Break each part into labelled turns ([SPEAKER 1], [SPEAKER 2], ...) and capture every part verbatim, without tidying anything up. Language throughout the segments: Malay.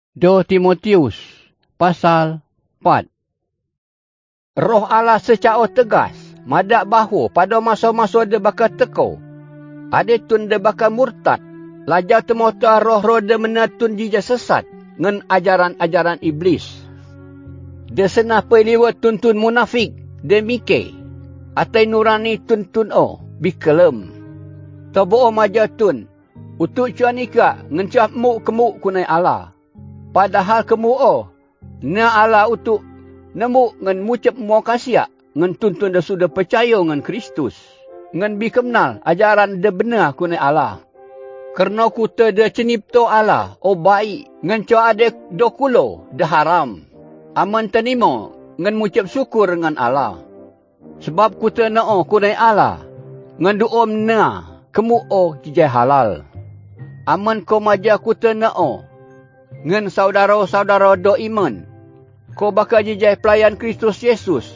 [SPEAKER 1] dua Timotius pasal empat. Roh Allah secara tegas madak bahawa pada masa-masa dia bakal teko, ada tun dia bakal murtad, lajar temota roh-roh dia menatun jija sesat ngan ajaran-ajaran iblis. Dia senah peliwa tuntun munafik, dia mikir, atai nurani tuntun o, bikelem. Tabo maja tun, utuk cuan ika, ngencah muk kemuk kunai Allah. Padahal kemuk o, na Allah utuk, nemu ngan mucap mua kasih, ngan tuntun dah sudah percaya ngan Kristus. Ngan bi kenal ajaran dia benar kunai Allah. Kerana kuta dia cenipto Allah, oh baik, ngan cua ada dokulo, dah haram. Aman tanimo, ngan mucap syukur dengan Allah. Sebab kuta na'o kunai Allah, ngan du'om na, kemu o jijai halal. Aman ko maja kuta na'o, ngan saudara-saudara do iman, ko bakal jijai pelayan Kristus Yesus,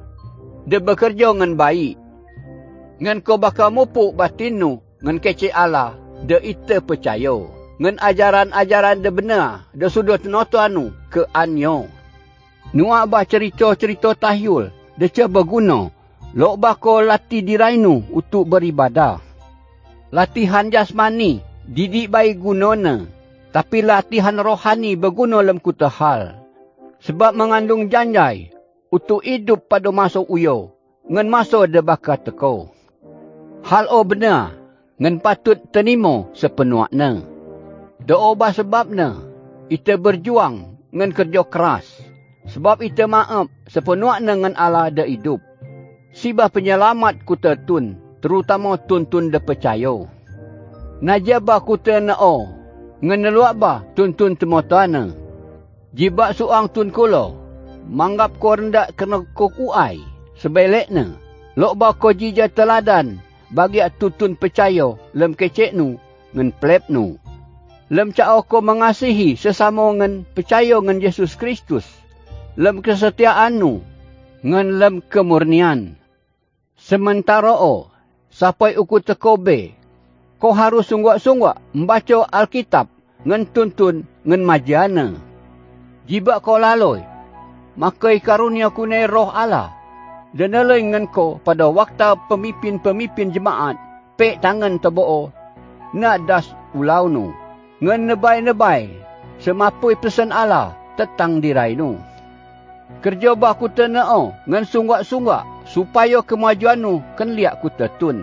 [SPEAKER 1] dia bekerja ngan baik. Ngan ko bakal mupuk batinu, ngan kece Allah, dia ita percaya. Ngan ajaran-ajaran dia benar, dia sudah tenoto anu ke anyo. Nuak bah cerita-cerita tahyul, dia cuba berguna. Lok bako latih dirainu untuk beribadah. Latihan jasmani, didik baik gunona. Tapi latihan rohani berguna dalam kuta hal. Sebab mengandung janjai, untuk hidup pada masa uyo, ngan masa dia bakal teko. Hal o benar, ngan patut tenimo sepenuhnya. Doa bah sebabnya, kita berjuang ngan kerja keras. Sebab kita maaf sepenuhnya ngan Allah dah hidup. Sibah penyelamat kuta tun, terutama tun-tun dah percaya. Najabah kuta na'o, ngan neluak bah tun-tun temotana. Jibak suang tun kulo, manggap ko rendak kena ko kuai, sebaliknya. Lok bah ko jija teladan, bagi tutun percaya, lem kecek nu, ngan plep nu. Lem ca'o ko mengasihi sesama ngan percaya ngan Yesus Kristus. Lem kesetiaan nu, ngan lem kemurnian. Sementara o, sampai uku tekobe, ko harus sunggak-sunggak membaca Alkitab, ngan tuntun, ngan majana. Jibak ko laloi, makai karunia kunai roh Allah. Dan nalai ngan ko pada waktu pemimpin-pemimpin jemaat, pek tangan tebo nak das ulau nu. Ngan nebai-nebai, semapui pesan Allah, tetang dirai nu. Kerja bah kuta na'o, ngan sunggak-sunggak, supaya kemajuan nu kan liak kuta tun.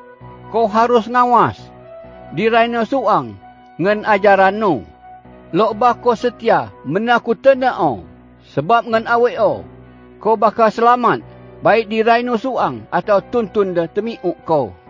[SPEAKER 1] Kau harus ngawas, dirai na suang, ngan ajaran nu. Lok bah ko setia, mena kuta na'o, sebab ngan awet o, kau bakal selamat, baik dirai nu suang atau tuntun dah temiuk kau.